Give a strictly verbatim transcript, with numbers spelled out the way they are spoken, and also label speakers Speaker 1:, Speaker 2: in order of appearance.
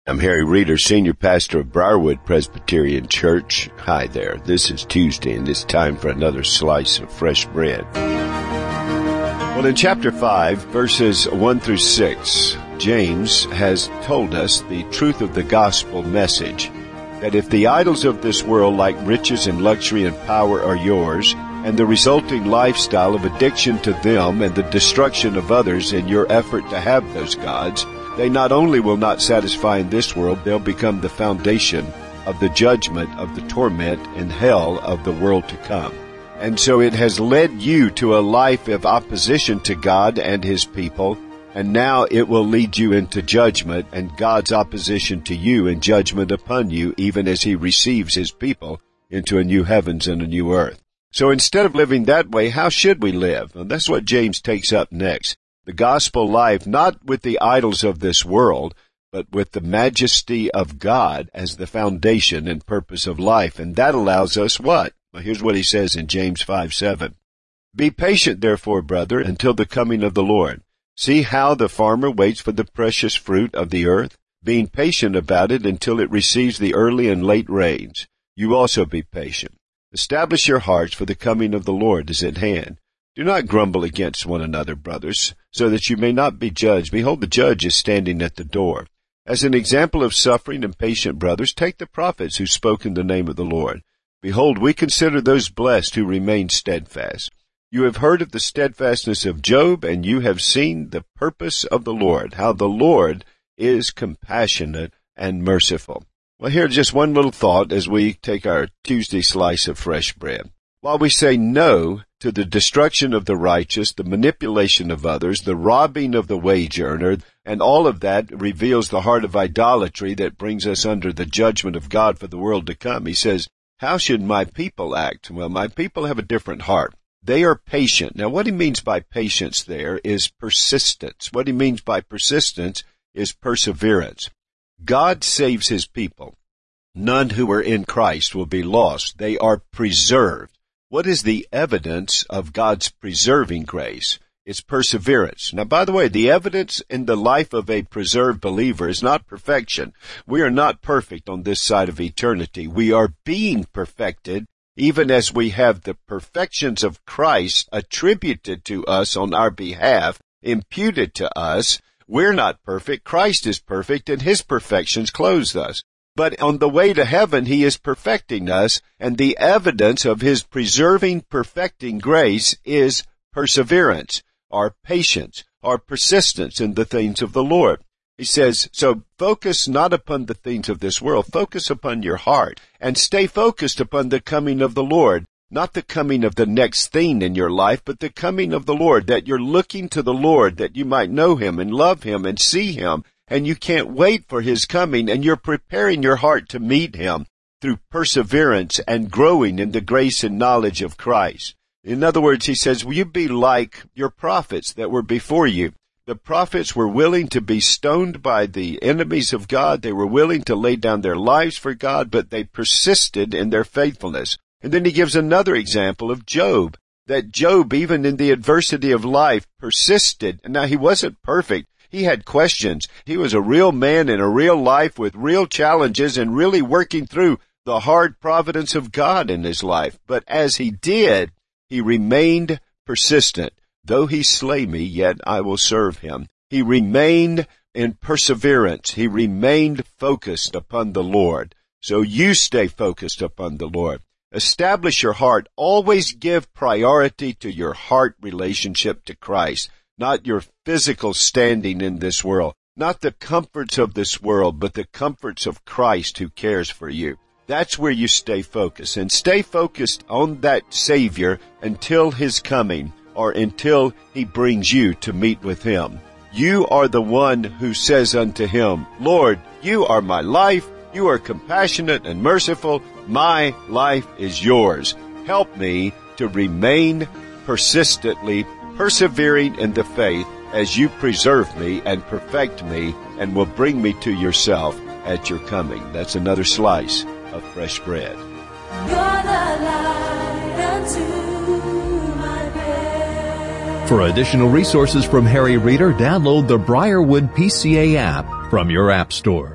Speaker 1: I'm Harry Reeder, Senior Pastor of Briarwood Presbyterian Church. Hi there. This is Tuesday, and it's time for another slice of fresh bread. Well, in chapter five, verses one through six, James has told us the truth of the gospel message, that if the idols of this world, like riches and luxury and power, are yours, and the resulting lifestyle of addiction to them and the destruction of others in your effort to have those gods, they not only will not satisfy in this world, they'll become the foundation of the judgment of the torment and hell of the world to come. And so it has led you to a life of opposition to God and His people, and now it will lead you into judgment and God's opposition to you and judgment upon you, even as He receives His people into a new heavens and a new earth. So instead of living that way, how should we live? And that's what James takes up next. The gospel life, not with the idols of this world, but with the majesty of God as the foundation and purpose of life. And that allows us what? Well, here's what he says in James five seven. Be patient, therefore, brother, until the coming of the Lord. See how the farmer waits for the precious fruit of the earth, being patient about it until it receives the early and late rains. You also be patient. Establish your hearts, for the coming of the Lord is at hand. Do not grumble against one another, brothers, so that you may not be judged. Behold, the judge is standing at the door. As an example of suffering and patient brothers, take the prophets who spoke in the name of the Lord. Behold, we consider those blessed who remain steadfast. You have heard of the steadfastness of Job, and you have seen the purpose of the Lord, how the Lord is compassionate and merciful. Well, here's just one little thought as we take our Tuesday slice of fresh bread. While we say no to the destruction of the righteous, the manipulation of others, the robbing of the wage earner, and all of that reveals the heart of idolatry that brings us under the judgment of God for the world to come. He says, how should my people act? Well, my people have a different heart. They are patient. Now, what he means by patience there is persistence. What he means by persistence is perseverance. God saves His people. None who are in Christ will be lost. They are preserved. What is the evidence of God's preserving grace? It's perseverance. Now, by the way, the evidence in the life of a preserved believer is not perfection. We are not perfect on this side of eternity. We are being perfected, even as we have the perfections of Christ attributed to us on our behalf, imputed to us. We're not perfect. Christ is perfect, and His perfections clothe us. But on the way to heaven, He is perfecting us, and the evidence of His preserving, perfecting grace is perseverance, our patience, our persistence in the things of the Lord. He says, so focus not upon the things of this world, focus upon your heart, and stay focused upon the coming of the Lord. Not the coming of the next thing in your life, but the coming of the Lord, that you're looking to the Lord, that you might know Him and love Him and see Him. And you can't wait for His coming, and you're preparing your heart to meet Him through perseverance and growing in the grace and knowledge of Christ. In other words, he says, will you be like your prophets that were before you? The prophets were willing to be stoned by the enemies of God. They were willing to lay down their lives for God, but they persisted in their faithfulness. And then he gives another example of Job, that Job, even in the adversity of life, persisted. Now, he wasn't perfect. He had questions. He was a real man in a real life with real challenges and really working through the hard providence of God in his life. But as he did, he remained persistent. Though he slay me, yet I will serve him. He remained in perseverance. He remained focused upon the Lord. So you stay focused upon the Lord. Establish your heart. Always give priority to your heart relationship to Christ. Not your physical standing in this world, not the comforts of this world, but the comforts of Christ who cares for you. That's where you stay focused, and stay focused on that Savior until His coming, or until He brings you to meet with Him. You are the one who says unto Him, Lord, you are my life. You are compassionate and merciful. My life is yours. Help me to remain persistently persevering in the faith as you preserve me and perfect me and will bring me to yourself at your coming. That's another slice of fresh bread.
Speaker 2: You're the light unto my bed.
Speaker 3: For additional resources from Harry Reeder, download the Briarwood P C A app from your app store.